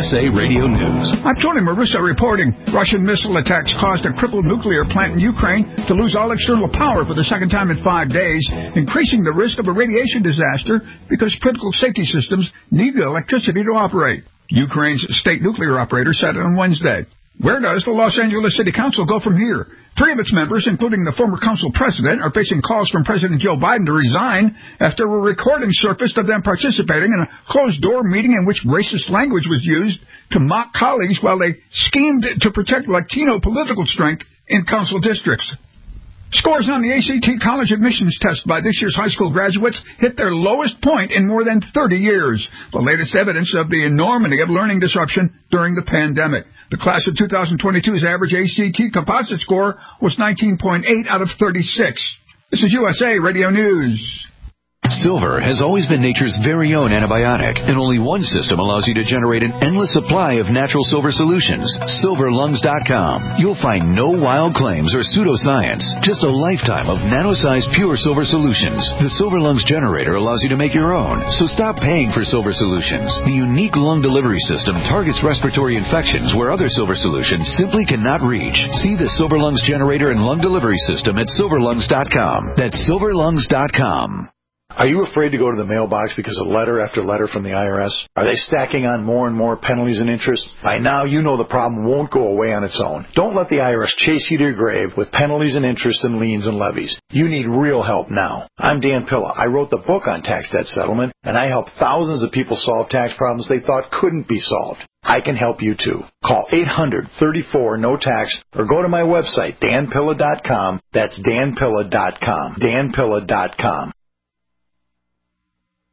USA Radio News. I'm Tony Marusa reporting. Russian missile attacks caused a crippled nuclear plant in Ukraine to lose all external power for the second time in 5 days, increasing the risk of a radiation disaster because critical safety systems need the electricity to operate. Ukraine's state nuclear operator said on Wednesday. Where does the Los Angeles City Council go from here? 3 of its members, including the former council president, are facing calls from President Joe Biden to resign after a recording surfaced of them participating in a closed-door meeting in which racist language was used to mock colleagues while they schemed to protect Latino political strength in council districts. Scores on the ACT college admissions test by this year's high school graduates hit their lowest point in more than 30 years, the latest evidence of the enormity of learning disruption during the pandemic. The class of 2022's average ACT composite score was 19.8 out of 36. This is USA Radio News. Silver has always been nature's very own antibiotic, and only one system allows you to generate an endless supply of natural silver solutions. SilverLungs.com. You'll find no wild claims or pseudoscience, just a lifetime of nano-sized pure silver solutions. The Silver Lungs generator allows you to make your own, so stop paying for silver solutions. The unique lung delivery system targets respiratory infections where other silver solutions simply cannot reach. See the Silver Lungs generator and lung delivery system at SilverLungs.com. That's SilverLungs.com. Are you afraid to go to the mailbox because of letter after letter from the IRS? Are they stacking on more and more penalties and interest? By now, you know the problem won't go away on its own. Don't let the IRS chase you to your grave with penalties and interest and liens and levies. You need real help now. I'm Dan Pilla. I wrote the book on tax debt settlement, and I helped thousands of people solve tax problems they thought couldn't be solved. I can help you too. Call 800-34-NO-TAX or go to my website, danpilla.com. That's danpilla.com. danpilla.com.